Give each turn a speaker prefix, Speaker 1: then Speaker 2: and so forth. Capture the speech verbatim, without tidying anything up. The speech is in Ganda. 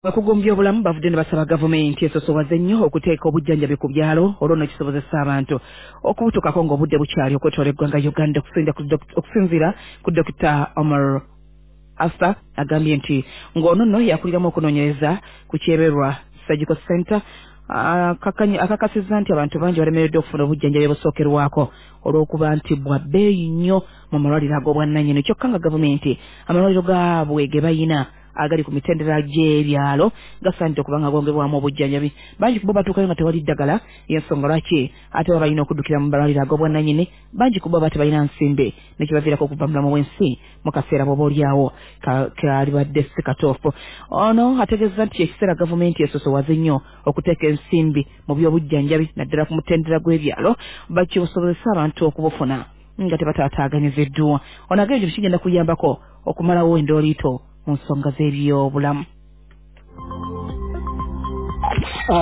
Speaker 1: Bakugombye obulamu bavudde ne basaba gavumenti esosowaze nnyo okuteeka obujjanjabi ku byalo olw'ono kisobozesa abantu okubutukako ng'obudde bukyali okwetoola eggwanga Uganda okusinziira ku Dokita Omar Asa agambye nti ng'ono nno yakuliramu okunoonyereza ku Kyeberwa Surgical Center akakasizza nti abantu bangi balemereddwa okufuna obujjanjabi busookerwako olw'okuba nti bwa bbeeyi nnyo mu malwaliro ag'obwannannyini kyokka nga gavumenti amalwaliro gaabwe ge bayina agali ku mitendera gy'ebyalo gasaanidde okuba nga gongerwamu obujjanjabi bangi ku bo batuukayo nga tewali ddagala y'ensonga lwaki ate baba balina okuddukira mu malwaliro ag'obwannannyini bangi ku bo baba tebalina nsimbi nekibaviirako okuva mu bulamu bw'ensi mu kaseera bw'oba olyawo kalibadde si katuufu. Ono ategeeza nti ekiseera gavumenti esosowaze nnyo okuteeka ensimbi mu by'obujjanjabi naddala ku mutendera gw'ebyalo bakibusobozesa abantu okubufuna nga tebatataganyiziddwa. Ono agambye nti kigenda kuyambako okumalawo endooliito mu nsonga z'ebyobulamu.